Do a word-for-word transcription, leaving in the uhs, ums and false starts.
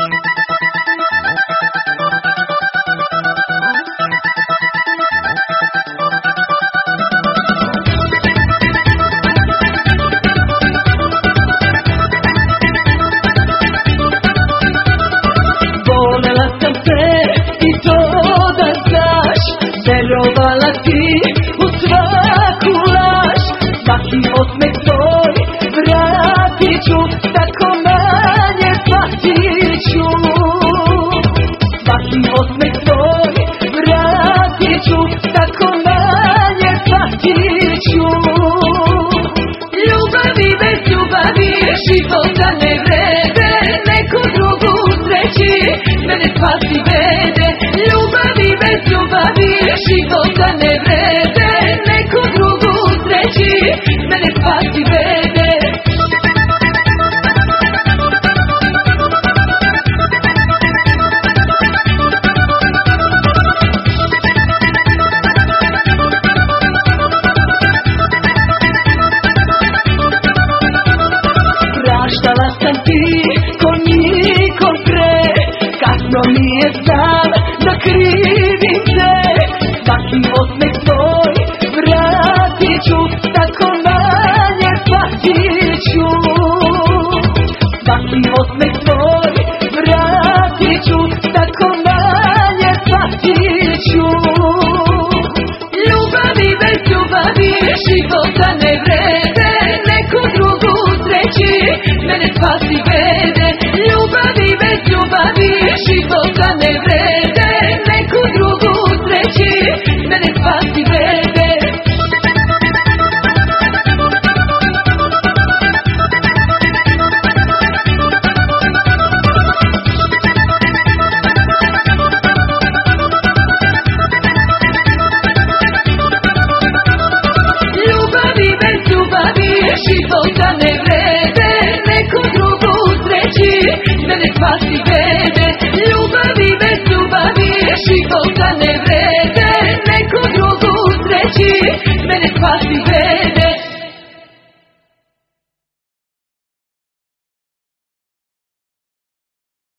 Verovala ti u svaku laž, svaki osmeh tvoj vratit ću, tako manje patit ću. Svaki osmeh tvoj vratit ću, tako manje patit ću. Ljubavi bez ljubavi života ne vrede, neku drugu sreći mene spasi vede. Ljubavi bez ljubavi života ne vrede, neku drugu sreći mene spasi vede. Praštala sam ti ko niko pre, kasno mi je znam da krivim te. Svaki osmeh tvoj vratit ću, tako manje patit ću. Svaki osmeh tvoj vratit ću, tako manje patit ću. Ljubavi bez ljubavi života ne vrede, neku drugu sreći mene spasi vede. Ljubavi bez ljubavi života ne vrede, neku drugu sreći mene spasi vede. Ljubavi bez ljubavi života ne vrede, neku drugu sreći mene spasi vede. Ljubavi bez ljubavi života ne vrede, neku drugu sreći mene spasi vede.